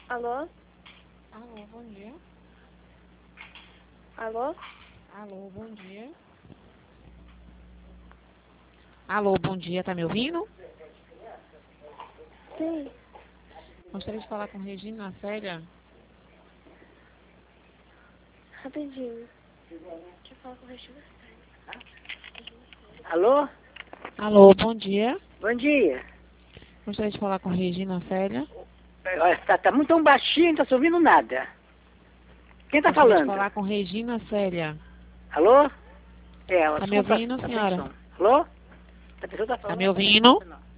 Alô? Alô, bom dia. Alô? Alô, bom dia. Alô, bom dia, tá me ouvindo? Sim. Gostaria de falar com Regina Célia. Rapidinho. Deixa eu falar com o Regina. Alô? Alô, bom dia. Bom dia. Gostaria de falar com Regina Célia. Tá muito tão baixinho, não tá se ouvindo nada. Quem tá Gostaria de falando? falar com Regina Célia. Alô? O Tá me assunto ouvindo, tá sem senhora? som. Alô? A pessoa tá falando. Tá me ouvindo? Não.